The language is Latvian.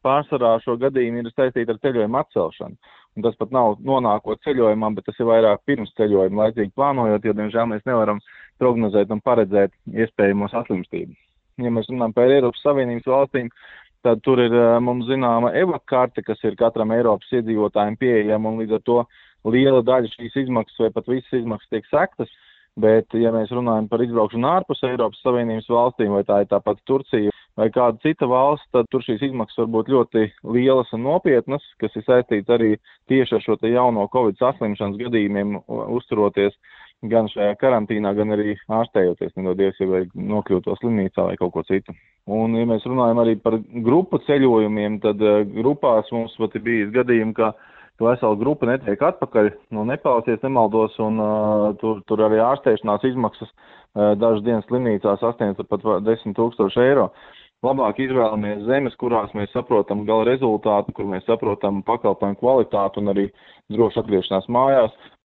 pārsvarā šo gadījumu ir saistīti ar ceļojumu atcelšanu. Un tas pat nav nonākot ceļojumā, bet tas ir vairāk pirms ceļojuma laicīgi plānojot, jo, diemžēl, mēs nevaram prognozēt un paredzēt iespējamo saslimstību. Ja mēs runājam par Eiropas Savienības valstīm, tad tur ir mums zināma EVAK karte, kas ir katram Eiropas iedzīvotājiem pieejama, un līdz ar to liela daļa šīs izmaksas vai pat visas izmaksas tiek sektas. Bet, ja mēs runājam par izbraukšanu ārpus Eiropas Savienības valstīm, vai tā ir tāpat Turcija vai kāda cita valsts, tad tur šīs izmaksas var būt ļoti lielas un nopietnas, kas ir saistīts arī tieši ar šo te jauno Covid saslimšanas gadījumiem, uzturoties gan šajā karantīnā, gan arī ārstējoties, nedodies, ja vai nokļūto slimnīcā vai kaut ko citu. Un, ja mēs runājam arī par grupu ceļojumiem, tad grupās mums pat ir bijis gadījumi, ka vesela grupa netiek atpakaļ no Nepāles, ja nemaldos, un tur arī ārstēšanās izmaksas dažas dienas slimnīcā sasniedz pat 10 000 eiro. Labāk izvēlamies zemes, kurās mēs saprotam gala rezultātu, kur mēs saprotam pakalpojumu kvalitātu un arī drošu atgriešanās mājās.